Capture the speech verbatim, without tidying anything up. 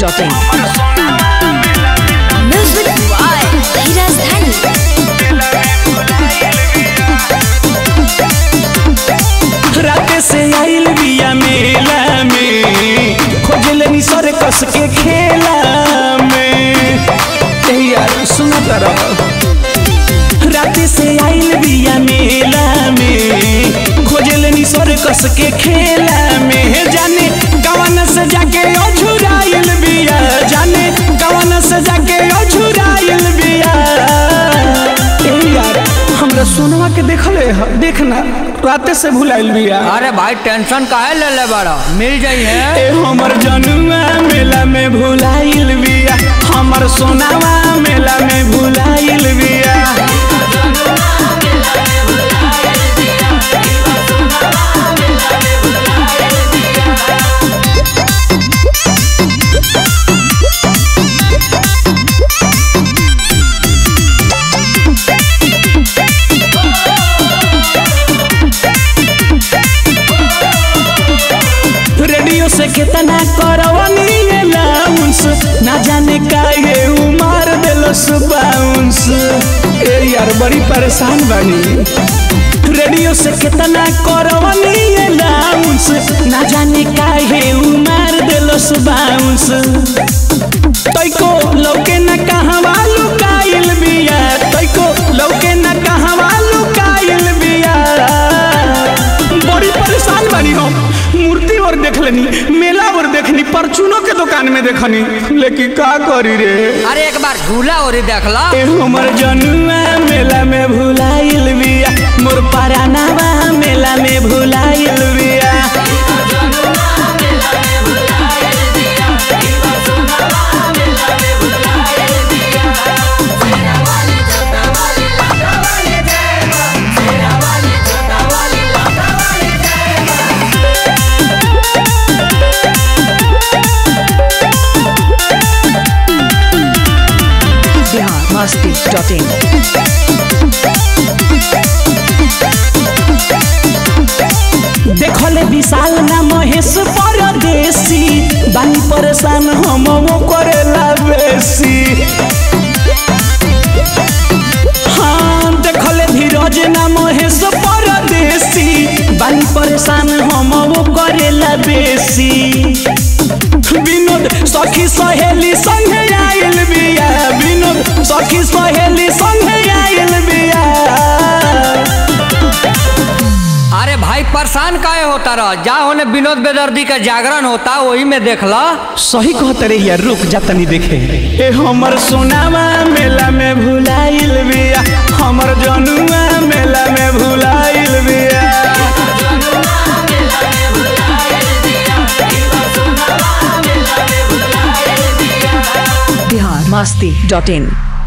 Dot in. Music by राजधानी। रात से आइल बिया मेला में खोजलनी सर कस के खेला में। यार सुना तारा रात से आइल बिया मेला में खोजलनी सर कस के खेला में। जाने गवन से जाके अझुराइल बिया, जाने गवन से जाके अझुराइल बिया। यार हमरा सोनवा के देखले देखना रात से भुलाइल बिया। अरे भाई टेंशन काहे ले ले बड़ा, मिल जाई है। ए हमर जनुआ मेला में भुलाइल बिया, हमर सोनावा मेला में भुलाइल बिया। रेडियो से कितना करवनी लाउंस, ना जाने काहे उमार देलस बाउंस। ए यार बड़ी परेशान बानी। रेडियो से कितना करवनी लाउंस, ना जाने काहे उमार देलस बाउंस। तैको लौके न कहवा लुकाइल बिया, तैको लौके न कहवा लुकाइल बिया। बड़ी परेशान बानी हम। मूर्ति और देख लेनी, मेला और देखनी, परचूनों के दुकान में देखनी, लेकिन का करी रे। अरे एक बार झूला और देख ला। ए हमर जनुआ मेला में भुलाइल बिया, मोर परानावा मेला में भुलाइल बिया। Masti dot in. देखले विशाल ना महेश परदेसी, बानी परेशान हम वो करेला बेसी। हाँ देखले धीरज ना महेश परदेसी, बानी परेशान हम वो करेला बेसी। विनोद सखी सहेली संगे आइल बिया, विनोद सखी सहेली संगे आइल बिया। अरे भाई परेशान काहे होता रहा, जा होने विनोद बेदर्दी का जागरण होता वही में देख ला। सही कहते रे यार, रुक जा तनी देखे। ए हमर सोनावा मेला में भुलाइल बिया, हमर जनुआ मेला में भुलाइल बिया। बिहार मस्ती डॉट इन।